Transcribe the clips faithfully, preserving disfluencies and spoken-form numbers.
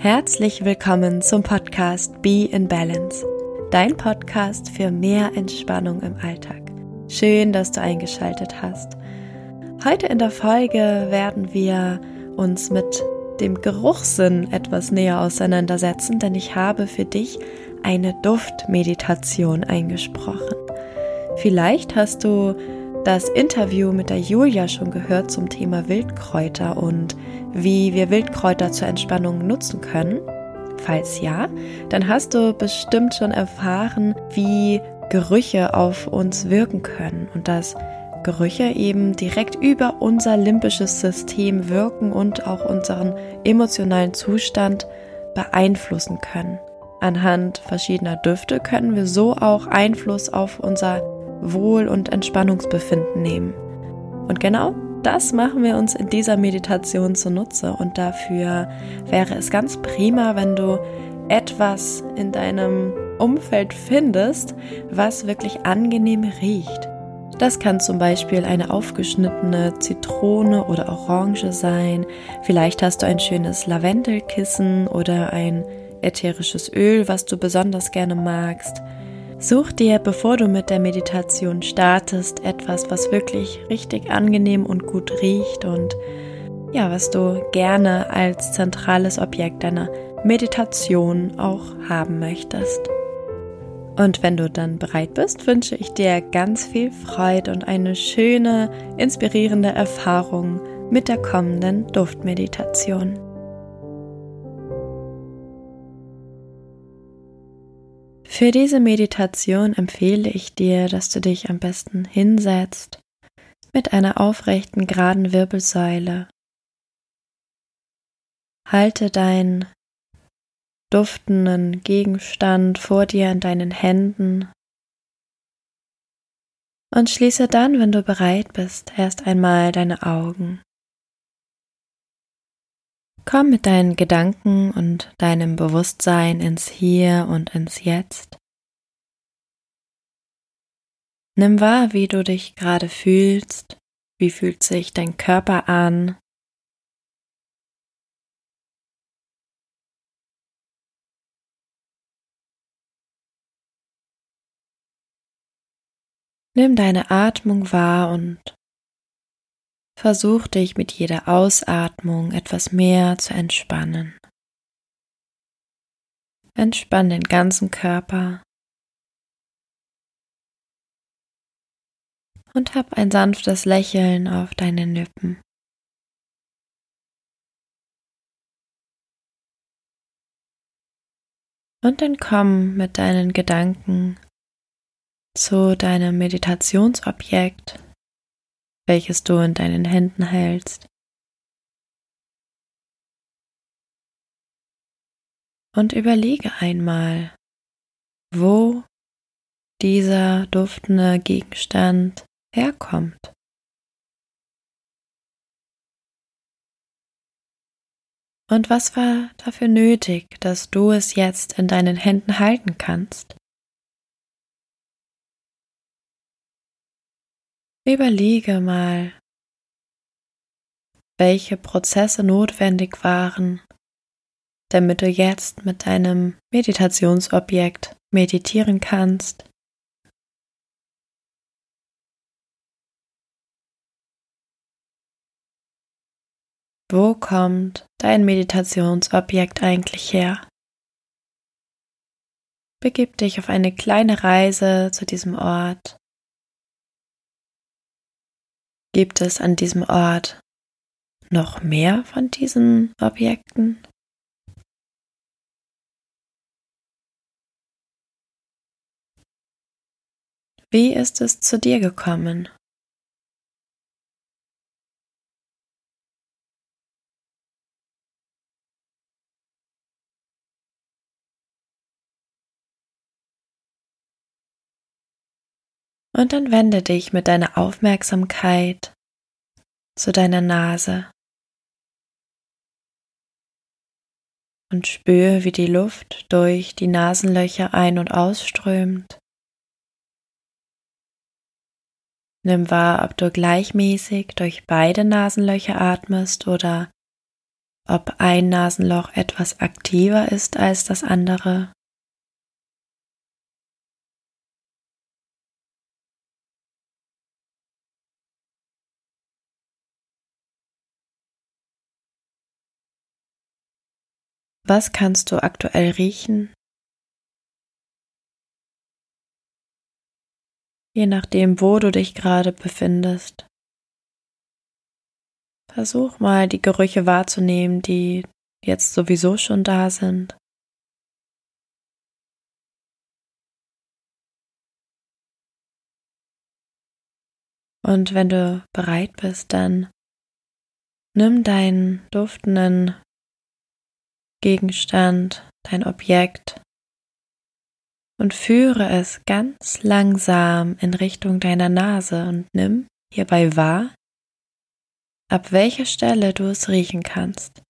Herzlich willkommen zum Podcast Be in Balance, dein Podcast für mehr Entspannung im Alltag. Schön, dass du eingeschaltet hast. Heute in der Folge werden wir uns mit dem Geruchssinn etwas näher auseinandersetzen, denn ich habe für dich eine Duftmeditation eingesprochen. Vielleicht hast du das Interview mit der Julia schon gehört zum Thema Wildkräuter und wie wir Wildkräuter zur Entspannung nutzen können. Falls ja, dann hast du bestimmt schon erfahren, wie Gerüche auf uns wirken können und dass Gerüche eben direkt über unser limbisches System wirken und auch unseren emotionalen Zustand beeinflussen können. Anhand verschiedener Düfte können wir so auch Einfluss auf unser Wohl- und Entspannungsbefinden nehmen. Und genau das machen wir uns in dieser Meditation zunutze. Und dafür wäre es ganz prima, wenn du etwas in deinem Umfeld findest, was wirklich angenehm riecht. Das kann zum Beispiel eine aufgeschnittene Zitrone oder Orange sein. Vielleicht hast du ein schönes Lavendelkissen oder ein ätherisches Öl, was du besonders gerne magst. Such dir, bevor du mit der Meditation startest, etwas, was wirklich richtig angenehm und gut riecht und ja, was du gerne als zentrales Objekt deiner Meditation auch haben möchtest. Und wenn du dann bereit bist, wünsche ich dir ganz viel Freude und eine schöne, inspirierende Erfahrung mit der kommenden Duftmeditation. Für diese Meditation empfehle ich dir, dass du dich am besten hinsetzt mit einer aufrechten, geraden Wirbelsäule. Halte deinen duftenden Gegenstand vor dir in deinen Händen und schließe dann, wenn du bereit bist, erst einmal deine Augen. Komm mit deinen Gedanken und deinem Bewusstsein ins Hier und ins Jetzt. Nimm wahr, wie du dich gerade fühlst, wie fühlt sich dein Körper an. Nimm deine Atmung wahr und versuch dich mit jeder Ausatmung etwas mehr zu entspannen. Entspann den ganzen Körper und hab ein sanftes Lächeln auf deinen Lippen. Und dann komm mit deinen Gedanken zu deinem Meditationsobjekt, welches du in deinen Händen hältst. Und überlege einmal, wo dieser duftende Gegenstand herkommt. Und was war dafür nötig, dass du es jetzt in deinen Händen halten kannst? Überlege mal, welche Prozesse notwendig waren, damit du jetzt mit deinem Meditationsobjekt meditieren kannst. Wo kommt dein Meditationsobjekt eigentlich her? Begib dich auf eine kleine Reise zu diesem Ort. Gibt es an diesem Ort noch mehr von diesen Objekten? Wie ist es zu dir gekommen? Und dann wende dich mit deiner Aufmerksamkeit zu deiner Nase und spüre, wie die Luft durch die Nasenlöcher ein- und ausströmt. Nimm wahr, ob du gleichmäßig durch beide Nasenlöcher atmest oder ob ein Nasenloch etwas aktiver ist als das andere. Was kannst du aktuell riechen? Je nachdem, wo du dich gerade befindest. Versuch mal, die Gerüche wahrzunehmen, die jetzt sowieso schon da sind. Und wenn du bereit bist, dann nimm deinen duftenden Gegenstand, dein Objekt und führe es ganz langsam in Richtung deiner Nase und nimm hierbei wahr, ab welcher Stelle du es riechen kannst.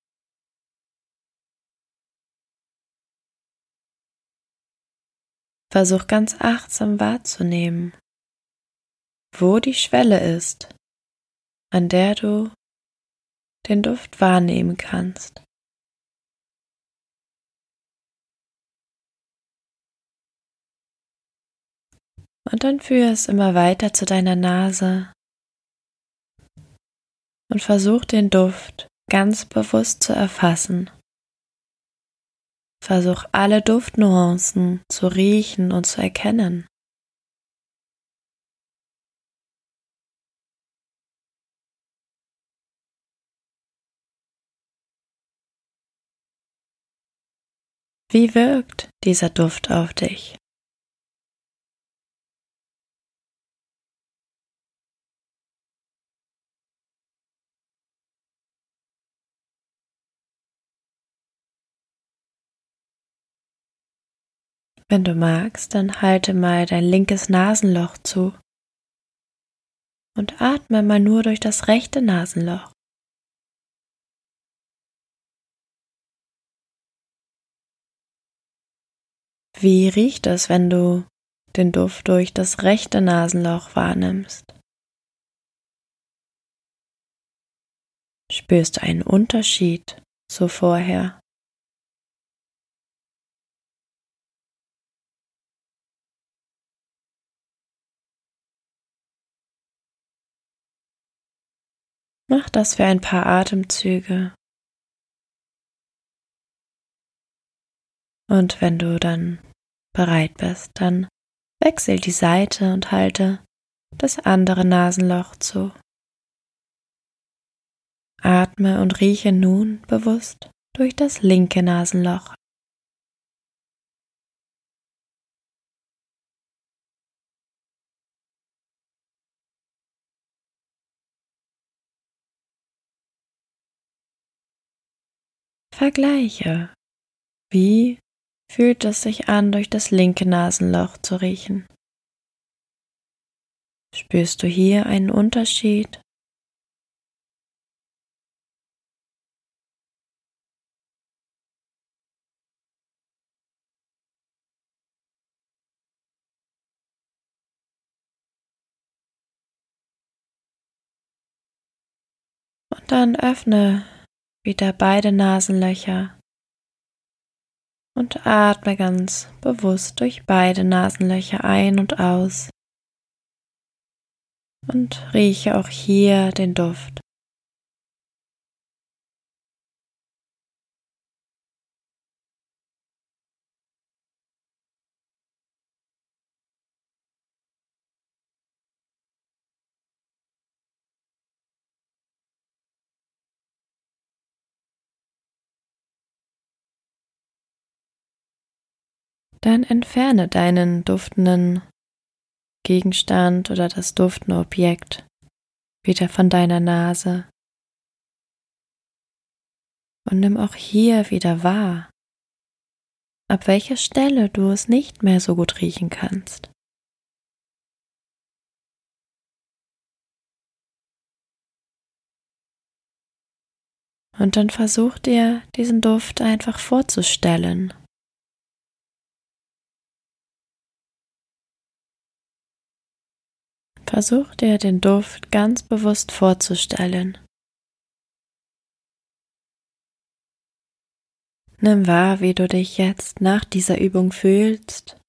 Versuch ganz achtsam wahrzunehmen, wo die Schwelle ist, an der du den Duft wahrnehmen kannst. Und dann führe es immer weiter zu deiner Nase und versuch den Duft ganz bewusst zu erfassen. Versuch alle Duftnuancen zu riechen und zu erkennen. Wie wirkt dieser Duft auf dich? Wenn du magst, dann halte mal dein linkes Nasenloch zu und atme mal nur durch das rechte Nasenloch. Wie riecht es, wenn du den Duft durch das rechte Nasenloch wahrnimmst? Spürst du einen Unterschied zu vorher? Mach das für ein paar Atemzüge. Und wenn du dann bereit bist, dann wechsel die Seite und halte das andere Nasenloch zu. Atme und rieche nun bewusst durch das linke Nasenloch. Vergleiche, wie fühlt es sich an, durch das linke Nasenloch zu riechen? Spürst du hier einen Unterschied? Und dann öffne wieder beide Nasenlöcher und atme ganz bewusst durch beide Nasenlöcher ein und aus und rieche auch hier den Duft. Dann entferne deinen duftenden Gegenstand oder das duftende Objekt wieder von deiner Nase und nimm auch hier wieder wahr, ab welcher Stelle du es nicht mehr so gut riechen kannst. Und dann versuch dir diesen Duft einfach vorzustellen. Versuch dir den Duft ganz bewusst vorzustellen. Nimm wahr, wie du dich jetzt nach dieser Übung fühlst.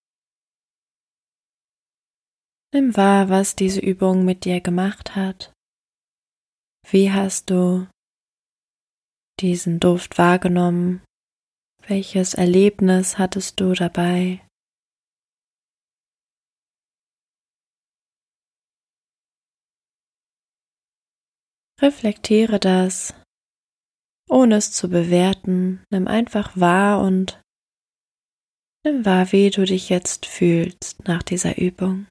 Nimm wahr, was diese Übung mit dir gemacht hat. Wie hast du diesen Duft wahrgenommen? Welches Erlebnis hattest du dabei? Reflektiere das, ohne es zu bewerten. Nimm einfach wahr und nimm wahr, wie du dich jetzt fühlst nach dieser Übung.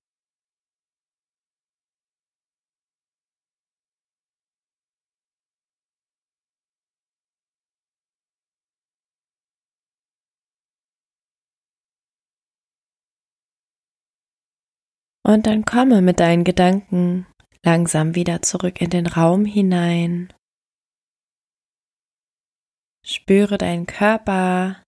Und dann komme mit deinen Gedanken langsam wieder zurück in den Raum hinein. Spüre deinen Körper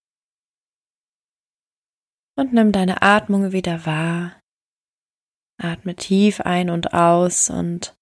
und nimm deine Atmung wieder wahr. Atme tief ein und aus und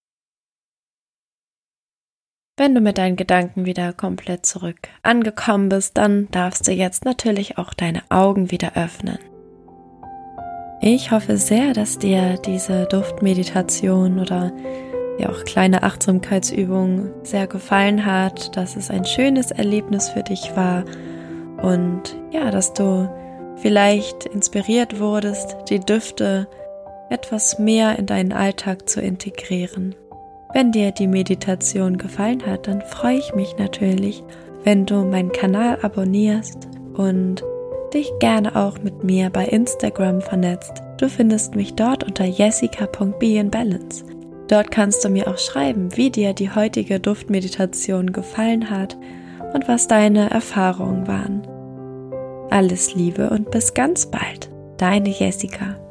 wenn du mit deinen Gedanken wieder komplett zurück angekommen bist, dann darfst du jetzt natürlich auch deine Augen wieder öffnen. Ich hoffe sehr, dass dir diese Duftmeditation oder ja auch kleine Achtsamkeitsübung sehr gefallen hat, dass es ein schönes Erlebnis für dich war und ja, dass du vielleicht inspiriert wurdest, die Düfte etwas mehr in deinen Alltag zu integrieren. Wenn dir die Meditation gefallen hat, dann freue ich mich natürlich, wenn du meinen Kanal abonnierst und dich gerne auch mit mir bei Instagram vernetzt. Du findest mich dort unter jessica punkt be in balance. Dort kannst du mir auch schreiben, wie dir die heutige Duftmeditation gefallen hat und was deine Erfahrungen waren. Alles Liebe und bis ganz bald, deine Jessica.